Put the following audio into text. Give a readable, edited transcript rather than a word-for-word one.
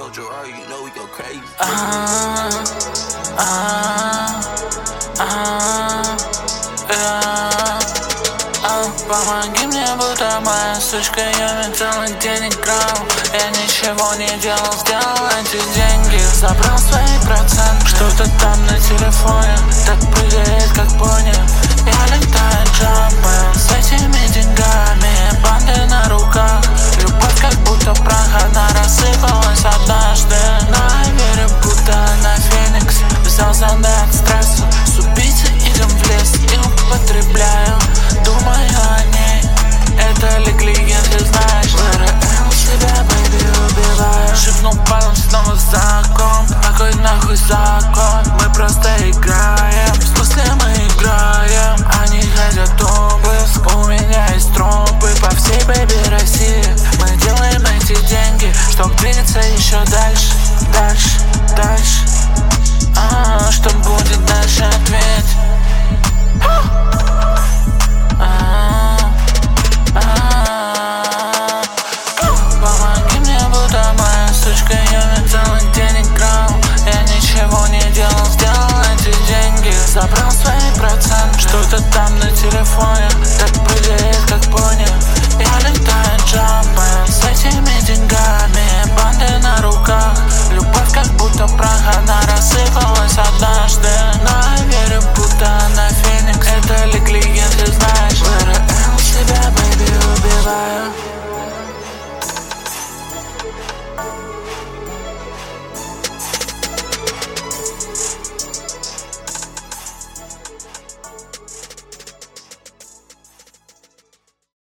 told Gerard, you know we go crazy. Помоги мне, будто моя сучка, я целый день играл. Я ничего не делал, сделал эти деньги, забрал свои проценты. Что-то там на телефоне так прыгает, как пони. Я летаю джампом с этими деньгами, банды на руках. Любовь как будто прах, она рассыпалась однажды. Но я верю, будто на Феникс. Взял зонды от стресса, с убийцей идем в лес и употребляю. Думаю о ней, это ли клиенты, знаешь? ВРЛ себя, бэйби, убиваю. Шепнул паром снова закон. Какой нахуй закон? Мы просто играем. В смысле мы играем? Они хотят обыск. У меня есть тропы по всей бэйби России. Мы делаем эти деньги, чтоб двигаться еще дальше. Дальше, дальше. Что будет дальше, ответь. Помоги мне, будто моя сучка, я целый день играл. Я ничего не делал, сделал эти деньги, забрал свои проценты. Что-то там на телефоне так прыгает, как